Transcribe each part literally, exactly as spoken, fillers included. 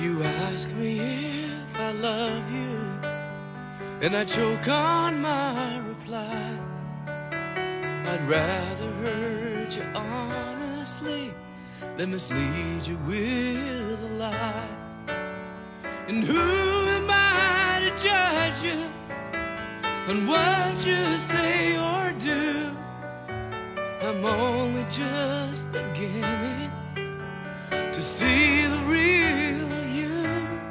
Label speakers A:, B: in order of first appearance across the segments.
A: You ask me if I love you, and I choke on my reply. I'd rather hurt you honestly than mislead you with a lie. And who am I to judge you on what you say or do? I'm only just beginning to see the real you.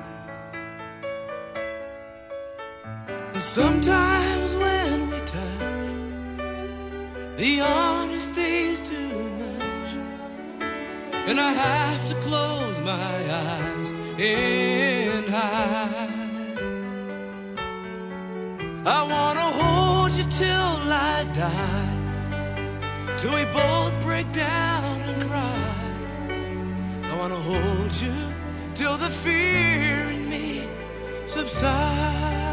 A: And sometimes when we touch, the honesty's too much, and I have to close my eyes and hide. I wanna hold you till I die, till we both break down and cry. I wanna hold you till the fear in me subsides.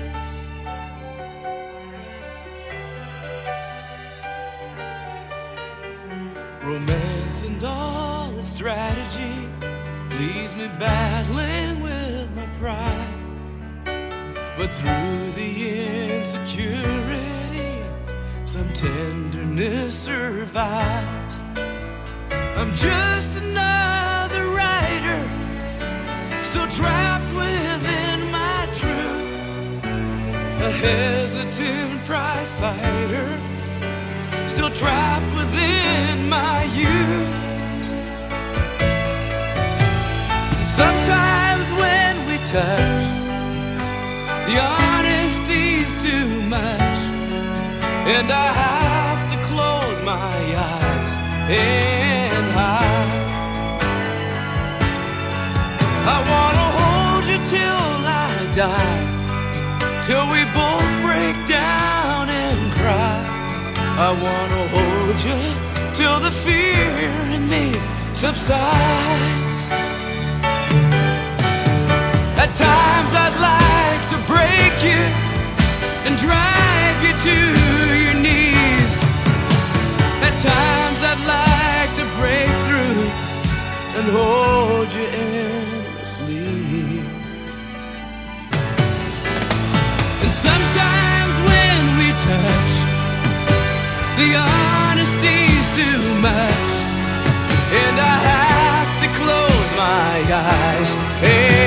A: Romance and all its strategy leaves me battling with my pride. But through the insecurity, some tenderness survives. I'm just another writer, still trapped within my truth, a hesitant prize fighter, still trapped within my youth. And sometimes when we touch, the honesty's too much, and I have to close my eyes and hide. I wanna hold you till I die, till we both break down and cry. I wanna hold you till the fear in me subsides. At times I'd like to break you and drive you to your knees. At times I'd like to break through and hold you endlessly. And sometimes when we touch, the honesty's too much, and I have to close my eyes.